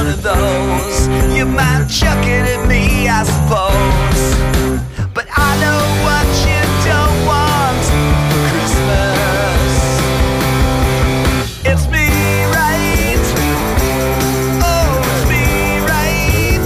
one of those. You might chuck it at me, I suppose, but I know what you don't want for Christmas. It's me, right? Oh, it's me, right?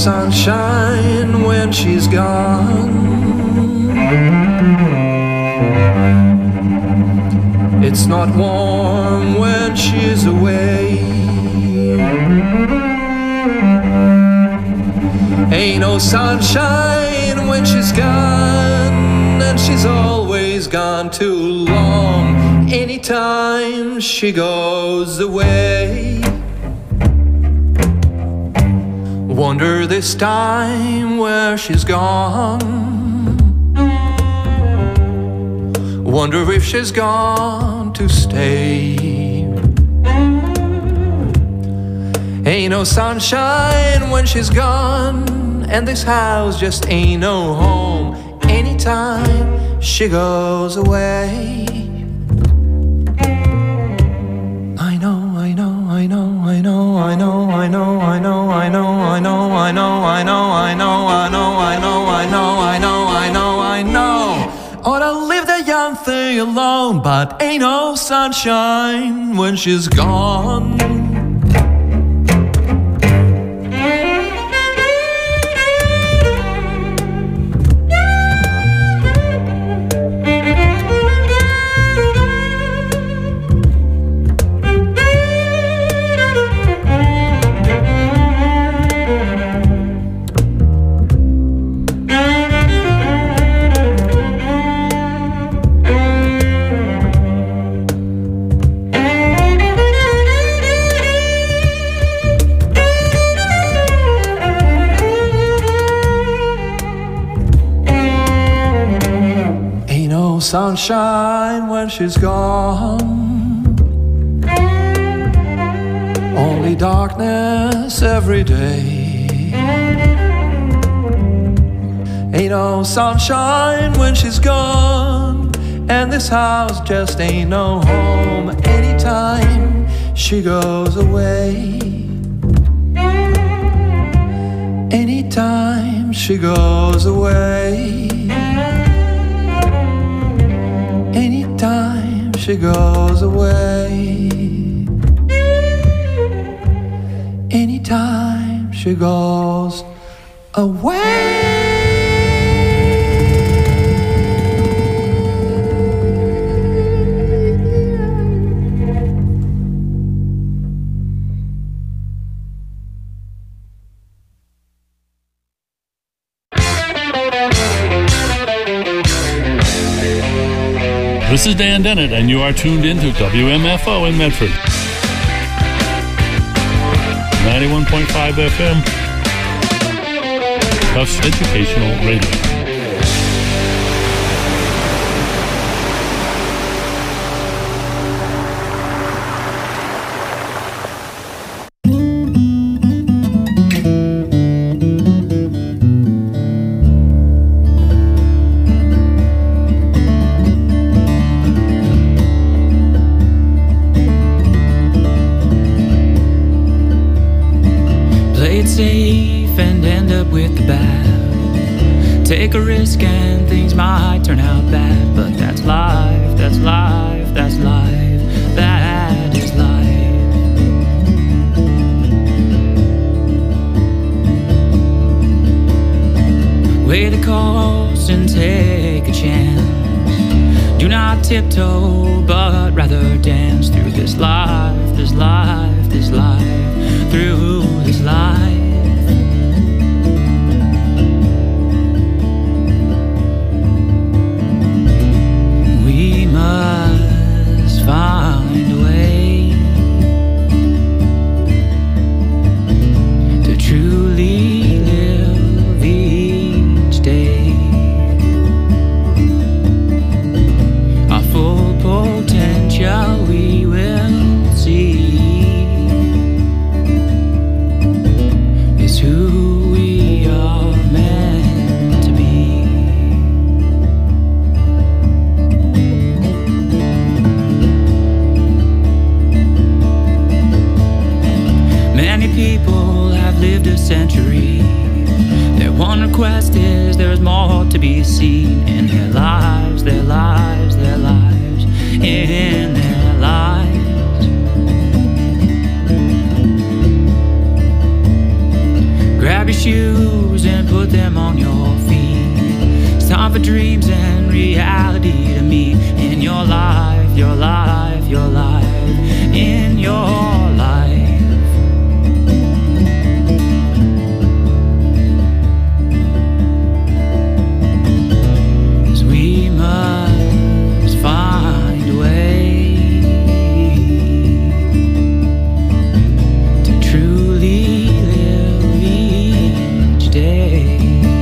sunshine when she's gone. It's not warm when she's away. Ain't no sunshine when she's gone, and she's always gone too long. Anytime she goes away. Wonder this time where she's gone. Wonder if she's gone to stay. Ain't no sunshine when she's gone, and this house just ain't no home. Anytime she goes away. I know, I know, I know, I know, I know, I know, I know, I know, I know, I know, I know, I know, I know, I know, I know, I know, I know, I know. Ought to leave the young thing alone, but ain't no sunshine when she's gone. Sunshine when she's gone. Only darkness every day. Ain't no sunshine when she's gone, and this house just ain't no home. Anytime she goes away. Anytime she goes away. Anytime she goes away. Anytime she goes away. This is Dan Dennett, and you are tuned into WMFO in Medford. 91.5 FM. Tufts Educational Radio. Safe and end up with the bad. Take a risk and things might turn out bad, but that's life, that's life, that's life, that is life. Weigh the cost and take a chance. Do not tiptoe, but rather dance through this life, this life, this life, through this life. We must find a way to truly live each day. Our full potential we will see. Is who we are meant to be. Many people have lived a century. Their one request is there's more to be seen in their lives, their lives, their lives, in their lives. Grab your shoes and put them on your feet. It's time for dreams and reality to meet in your life, your life, your life, in your life. Find a way to truly live each day.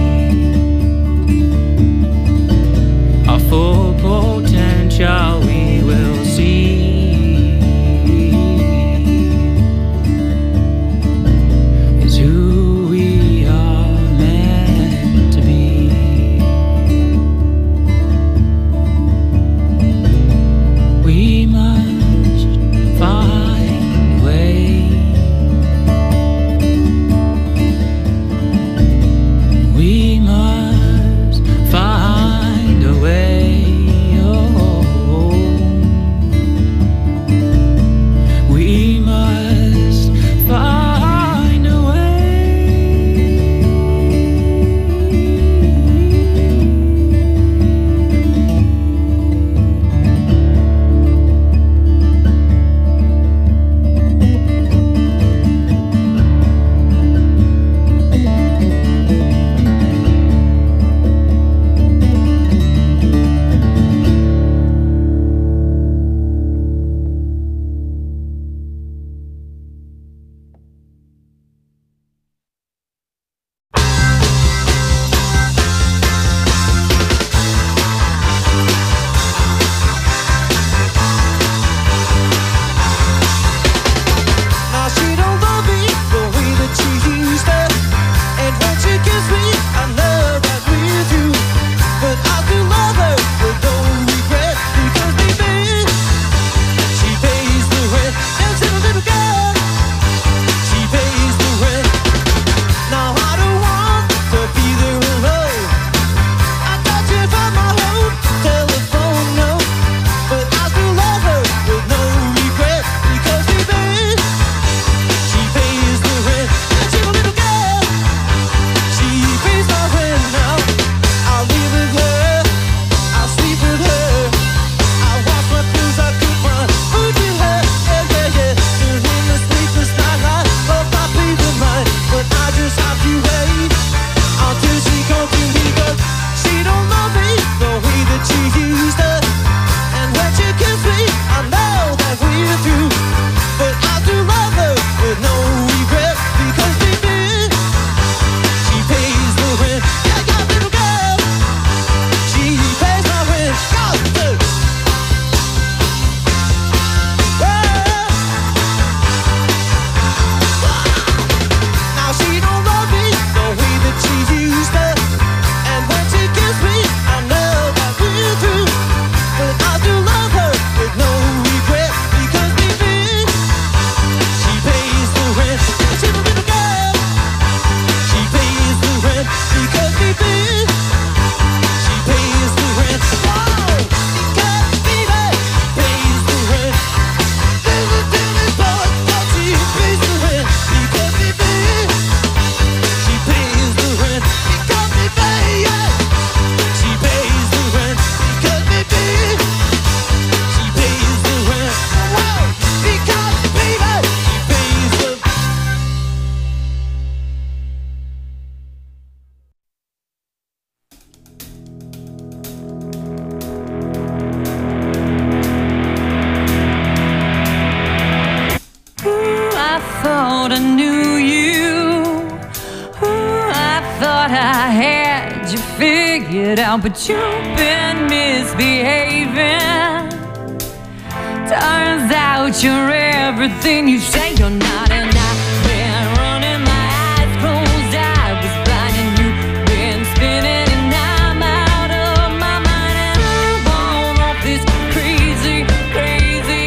Our full potential we will see is who we are meant to be. We must find a way. We must find a way. Oh, we must find a way. Now she don't love me the way that she used to, and when she gives me, I know that we're through. But I do love her with no regret, because baby, she pays the rent. And she's a little girl, she pays the rent. Now I don't want to be there alone. I got you from my own telephone note, but I still love her with no regret, because baby, she pays the rent. And she's a little girl, she pays my rent now. I'll live with her, I'll sleep with her, I'll wash my clothes, I'll cook my food with her. Yeah, yeah, yeah. During the sleepless night, I hope I pay the mind, but I just have to wait until she comes to me. 'Cause she don't love me the way that she used to, and when she kisses me, I know that we're through. But I do love her with no regret, because baby, she pays the rent. Yeah, yeah, little girl, she pays my rent. Go, go. Now she don't love me the way that she used to, and when she kisses me, I know that we're through. But I do love her with no regret, because baby, she pays the rent. She's a little girl, she pays the rent, because baby, she pays the rent. Whoa, because baby, pays the rent. Little Billy boy, but she pays the rent, because baby, she pays the rent. Because baby, yeah, she pays the rent, because baby, she pays the rent. Whoa, because baby, she pays the rent. Ooh, I thought I knew you. Ooh, I thought I had you figured out, but you've been misbehaving. Turns out you're everything you say you're not, and I've been running my eyes closed. I was blind and you've been spinning, and I'm out of my mind, and I'm on off this crazy, crazy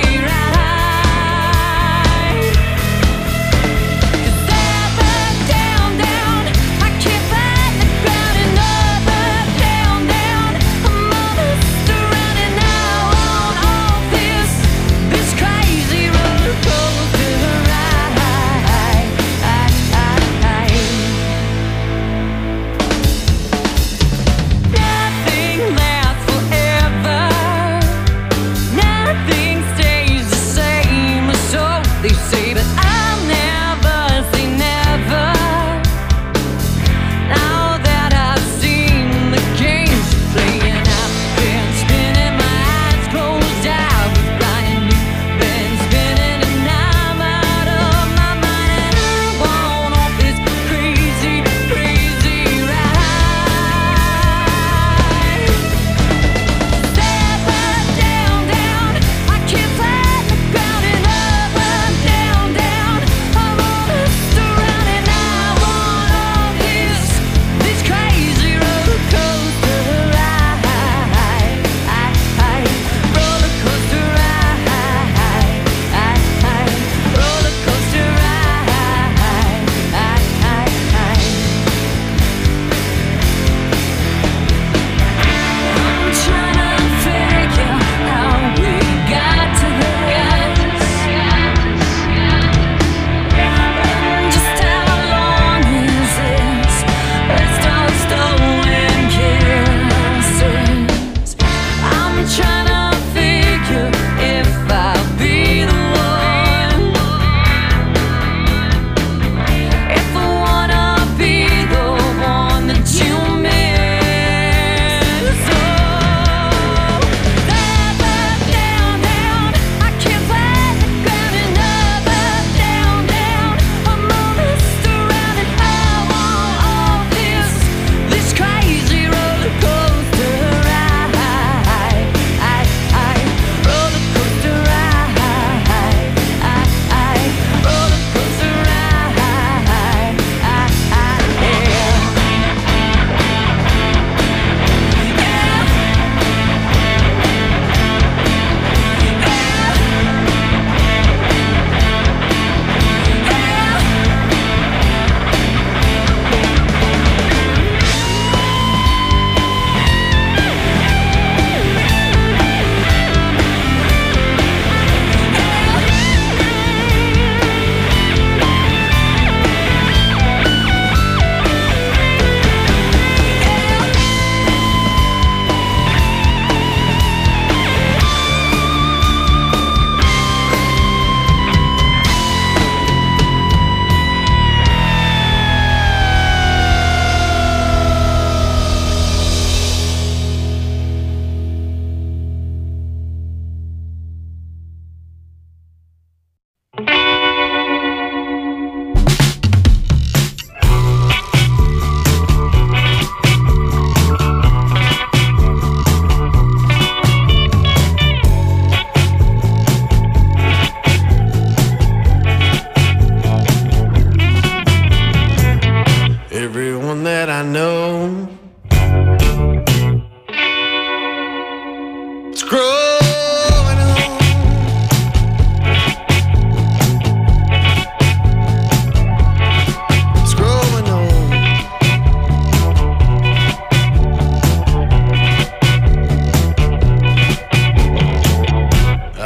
ride. 'Cause up, down, down, I can't find the ground, and up, down, down, I'm all surrounded now on off this crazy roller coaster ride.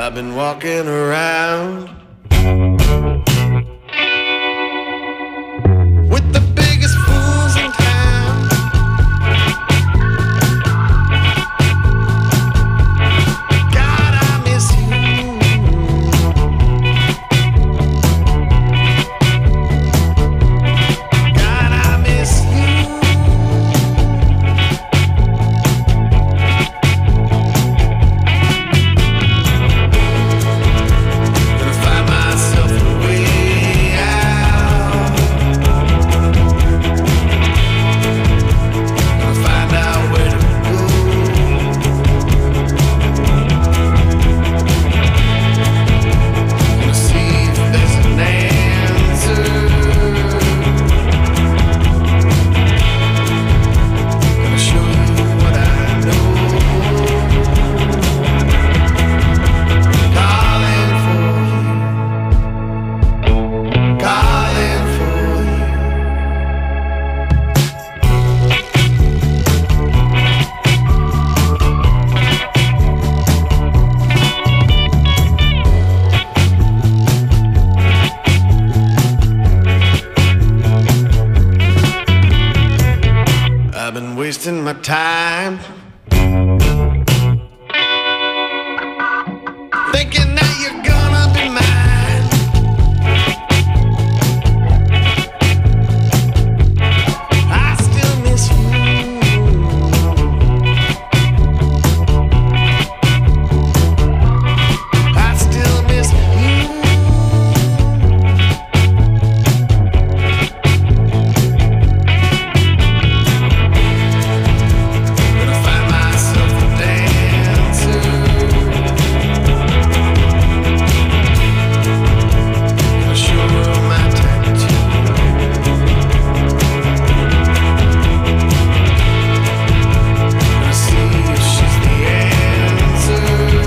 I've been walking around with the biggest fools in town. God, I miss you. God, I miss you. Gonna find myself a way out. Gonna find out where to go. Gonna see if there's an answer. Gonna show you what I know. Calling for you. Calling for you. I've been wasting my time thinking that you're gonna be mine. I still miss you. I still miss you. Gonna find myself a dancer. Gonna show her my tattoo. Gonna see if she's the answer.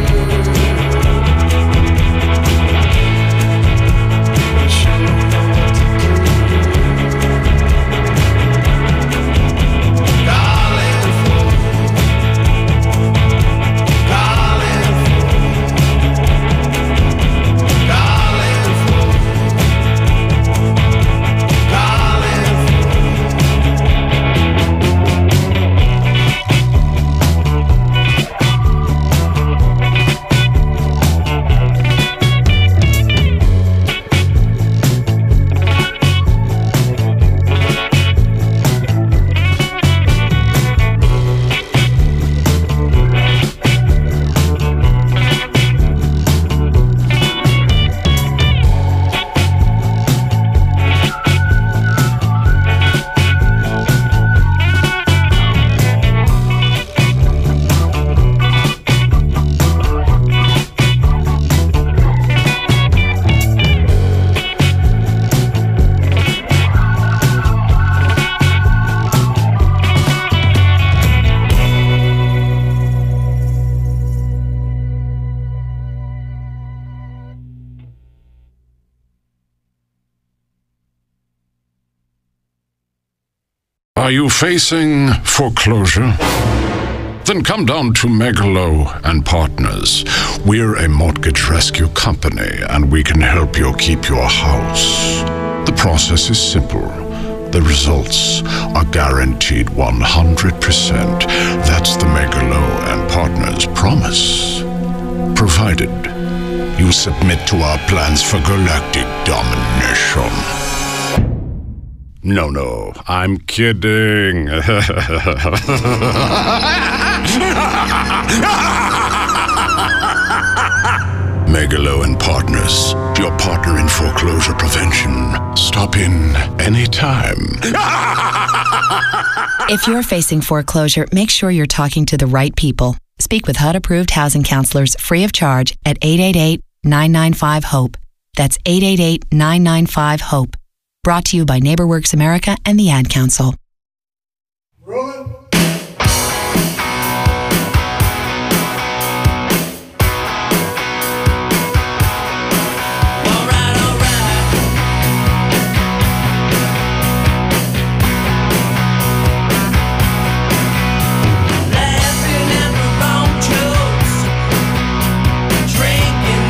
Gonna show her what to do. Calling for you. Calling for you. Calling for you. Calling for you. Are you facing foreclosure? Then come down to Megalo and Partners. We're a mortgage rescue company and we can help you keep your house. The process is simple. The results are guaranteed 100%. That's the Megalo and Partners promise. Provided you submit to our plans for galactic domination. No, I'm kidding. Megalo and Partners, your partner in foreclosure prevention. Stop in anytime. If you're facing foreclosure, make sure you're talking to the right people. Speak with HUD-approved housing counselors free of charge at 888-995-HOPE. That's 888-995-HOPE. Brought to you by NeighborWorks America and the Ad Council. Laughing at the wrong jokes, drinking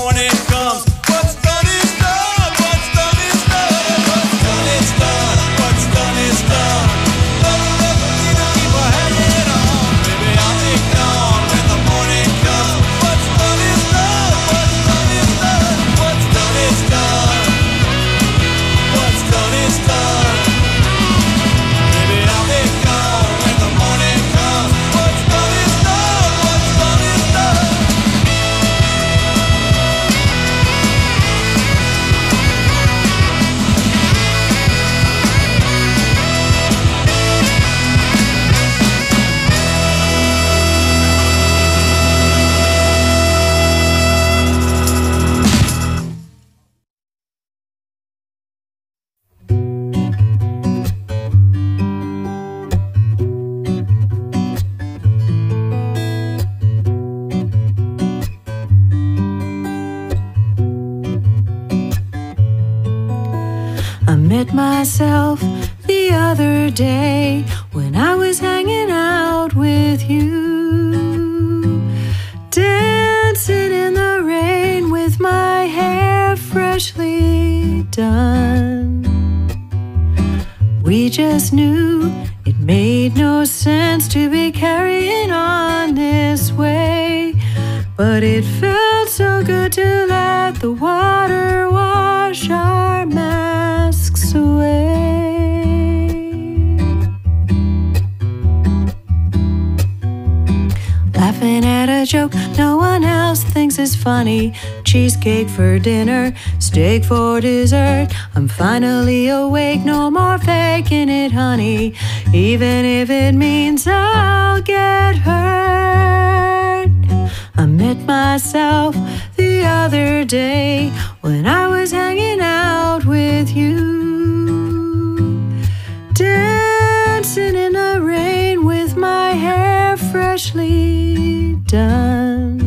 morning comes. What's done is done. What's done is done. What's done is done. What's done is done. Keep on hanging on, baby. I'll be gone when the morning comes. What's done is done. What's done is done. What's done is done. What's done is done. Baby, I'll be gone when the morning comes. What's done is done. What's done is done. I met myself the other day when I was hanging out with you, dancing in the rain with my hair freshly done. We just knew it made no sense to be carrying on this way, but it felt so good to let the water wash our masks away. Laughing at a joke no one else thinks is funny. Cheesecake for dinner, steak for dessert. I'm finally awake, no more faking it, honey, even if it means I'll get hurt. I met myself the other day when I was hanging out with you, dancing in the rain with my hair freshly done.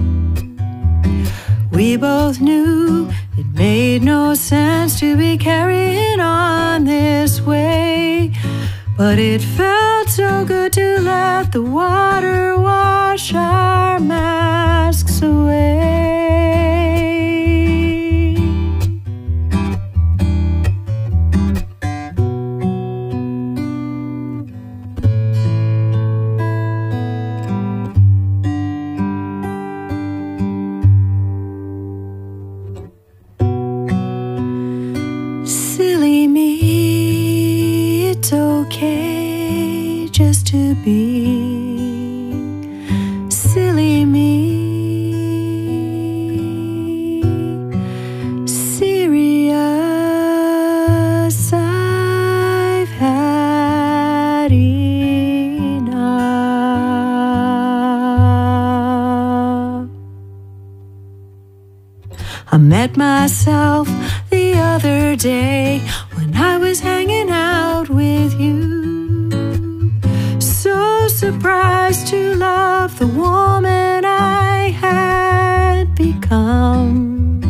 We both knew it made no sense to be carrying on this way, but it felt so good to let the water wash our masks away. Silly me, it's okay just to be silly me. Serious, I've had enough. I met myself the other day when I was hanging out with you, so surprised to love the woman I had become.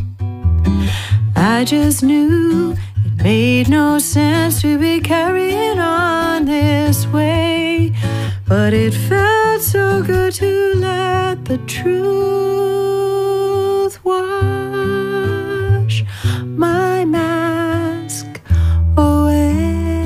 I just knew it made no sense to be carrying on this way, but it felt so good to let the truth wash my mask away.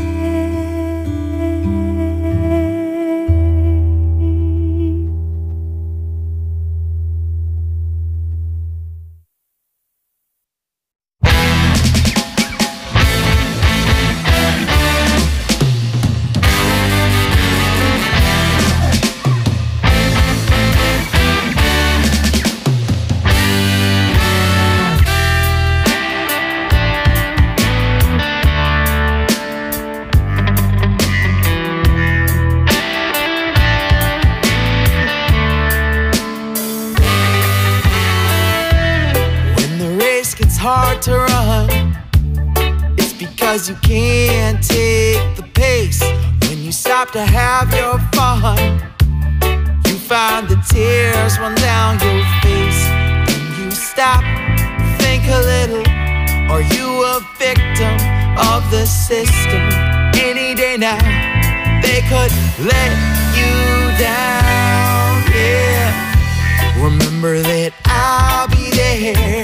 Hard to run, it's because you can't take the pace. When you stop to have your fun, you find the tears run down your face. When you stop, think a little, are you a victim of the system? Any day now, they could let you down, yeah. Remember that I'll be there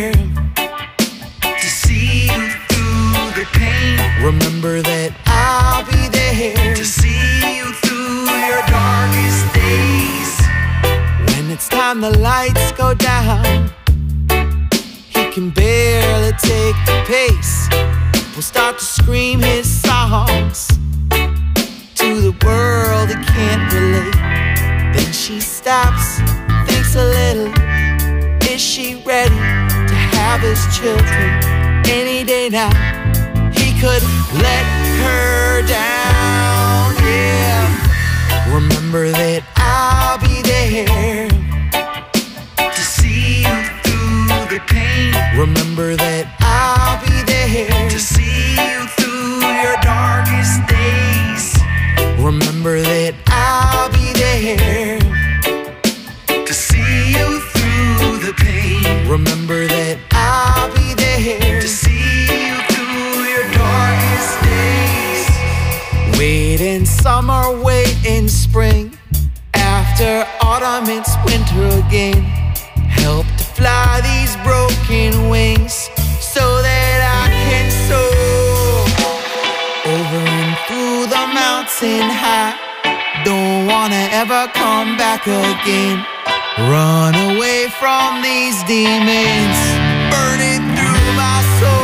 Remember that I'll be there to see you through your darkest days. When it's time the lights go down, he can barely take the pace. We'll start to scream his songs to the world that can't relate. Then she stops, thinks a little. Is she ready to have his children? Any day now, he could let her down, yeah. Remember that I'll be there to see you through the pain. Remember that I'll be there to see you through your darkest days. Remember that I'll be there to see you through the pain. Remember that I'll be there to see you through your darkest days. Wait in summer, wait in spring. After autumn, it's winter again. Help to fly these broken wings so that I can soar over and through the mountain high. Don't wanna ever come back again. Run away from these demons burning through my soul.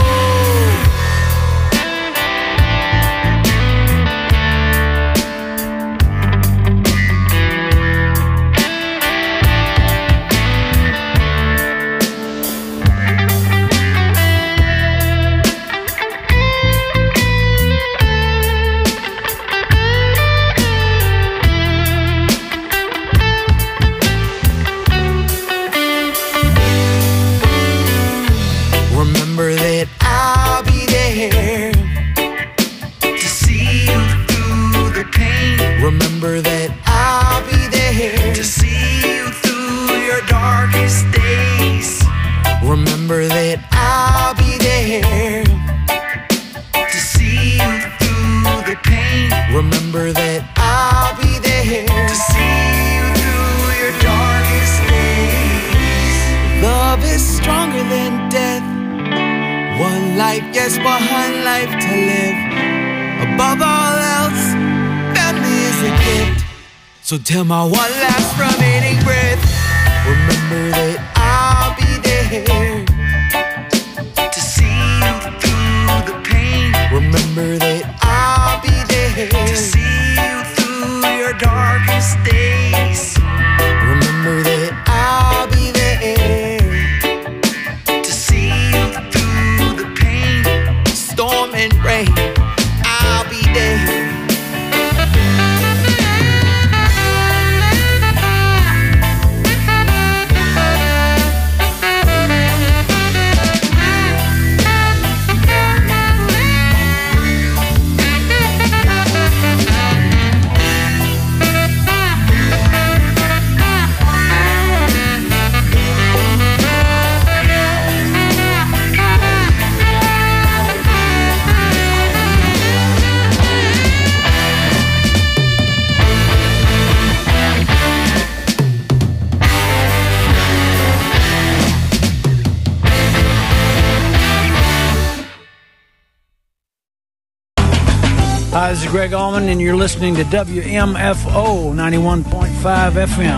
Remember that I'll be there to see you through the pain. Remember that I'll be there to see you through your darkest days. Remember that I'll be there to see you through the pain. Remember that I'll be there to see you through your darkest days. Love is stronger than death. One life, yes, one life to live. Above all else, family is a gift. So till my one last remaining breath, remember that I'll be there to see you through the pain. Remember that I'll be there to see you through your darkest days. Remember that I'll be there to see you through the pain. Storm and rain, I'll be there. Hi, this is Greg Allman, and you're listening to WMFO 91.5 FM.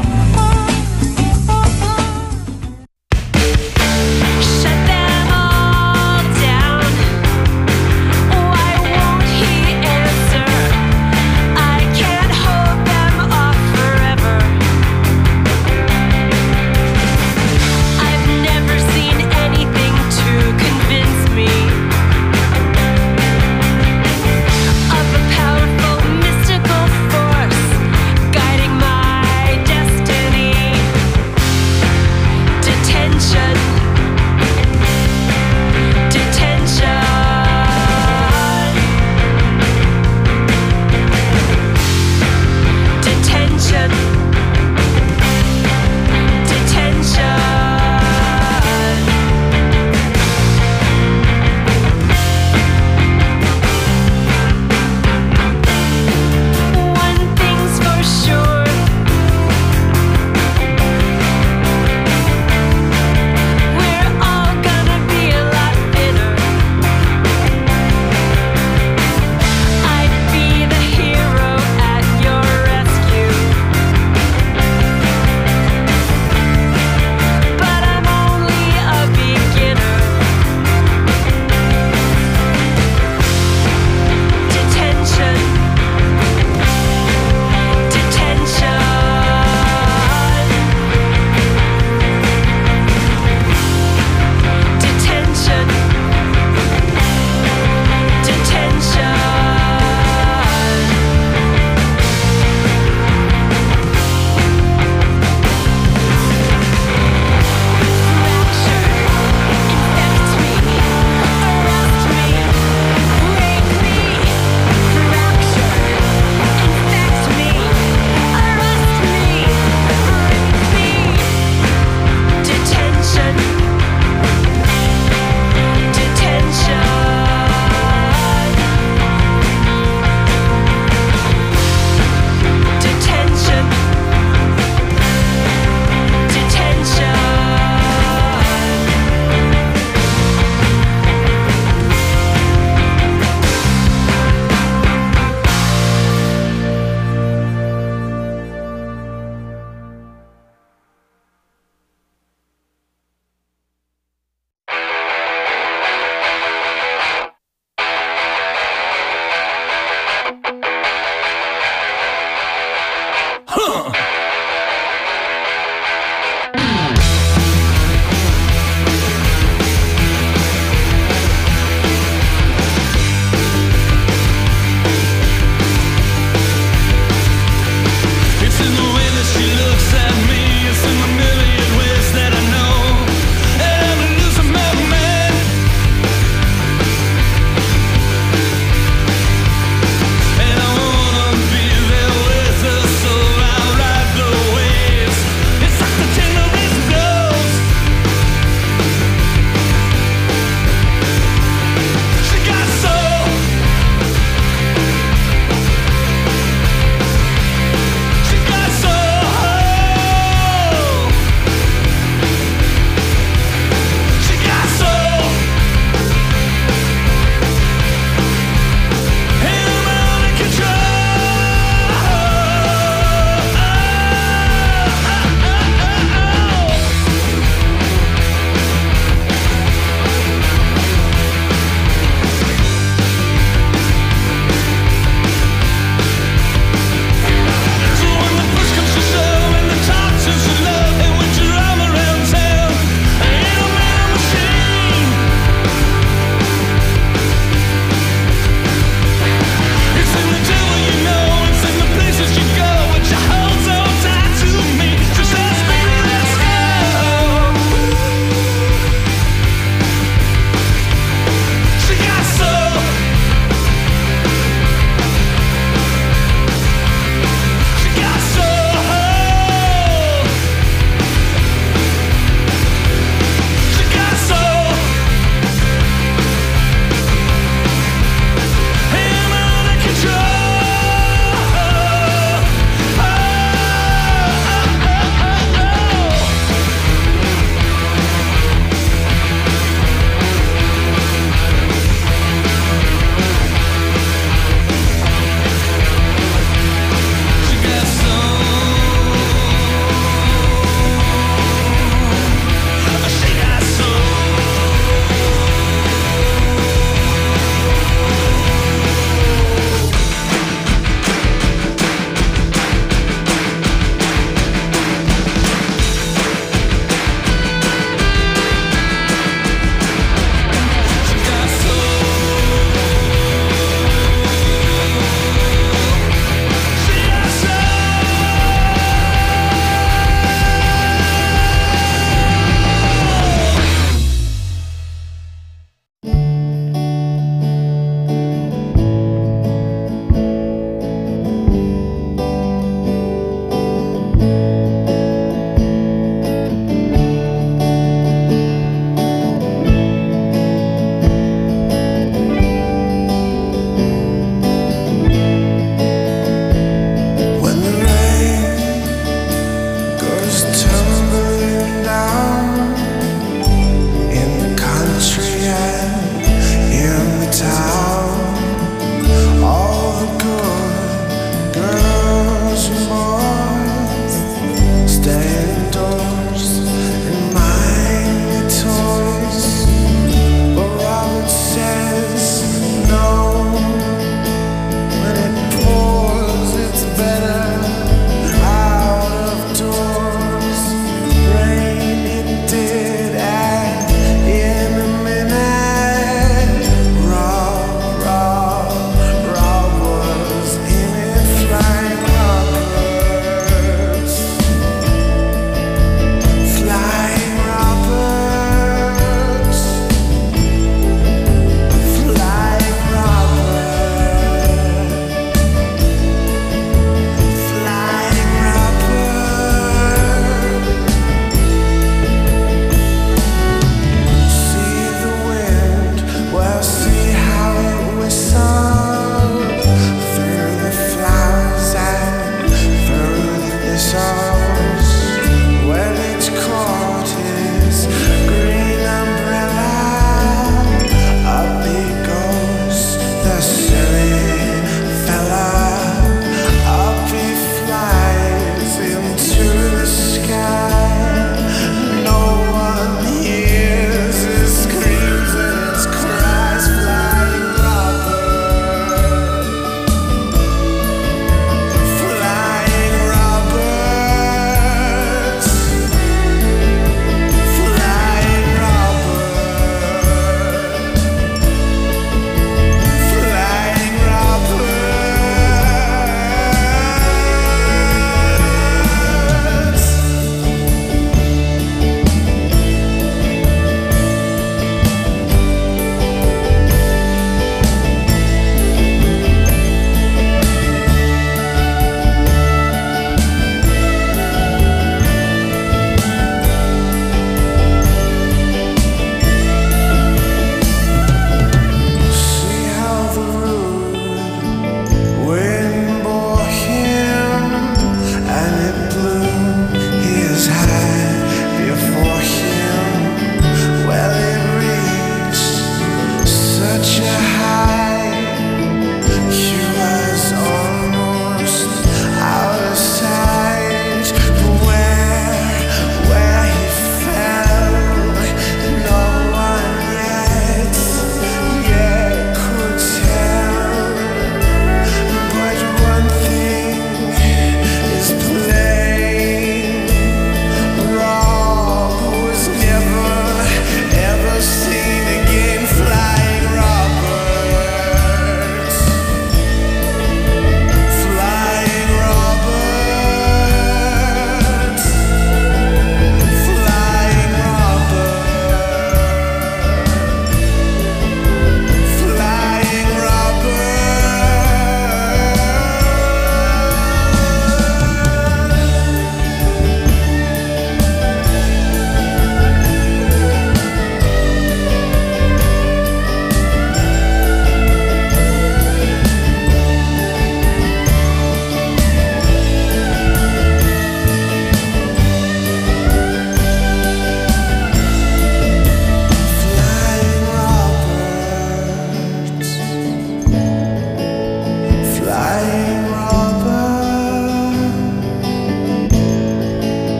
Guiding my destiny.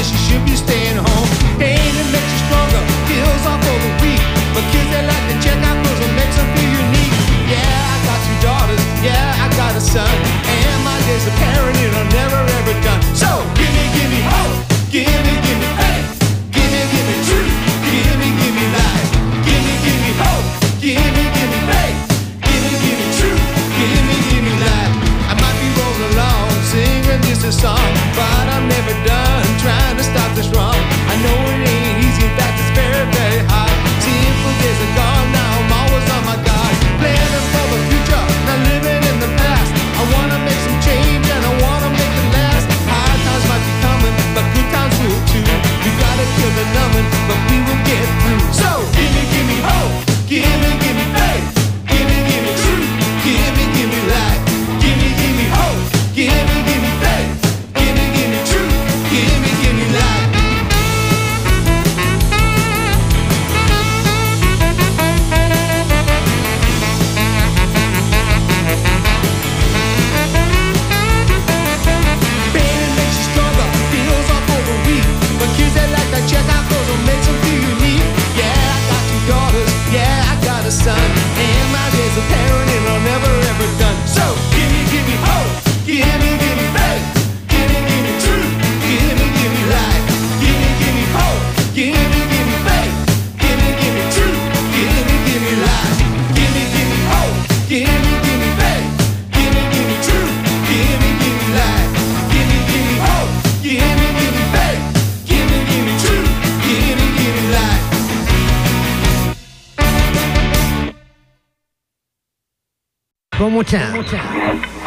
she should be staying home. Pain that makes you stronger, kills off all the weak. But kids that like to check out clothes and makes them feel unique. Yeah, I got 2 daughters, yeah, I got a son. And my days of parenting are never ever done. So give me hope, give me faith, give me truth, give me life. Give me hope, give me faith, give me truth, give me life. I might be rolling along, singing just a song, but I'm never done trying to stop this wrong. I know it ain't easy, in fact it's very, very hard. Simple days are gone, now I'm always on my guard. Planning for the future, not living in the past. I wanna make some change and I wanna make it last. Hard times might be coming, but good times will too. We gotta kill the numbing, but we will get through. So give me hope, give me faith, give me truth, give me life. Give me hope, give me faith, give me truth, give me life. Pain makes you stronger, feels off all the weak. But kids that like to check out clothes will make them feel unique. Yeah, I got 2 daughters, yeah, I got a son. And my days of parenting are never ever done. So give me hope, give me faith, give me truth, give me life. Give me hope, give me faith, give me truth, give me life. Give me hope, give me faith, give me truth, give me life. Give me hope, give me faith, give me truth, give me life. One more time.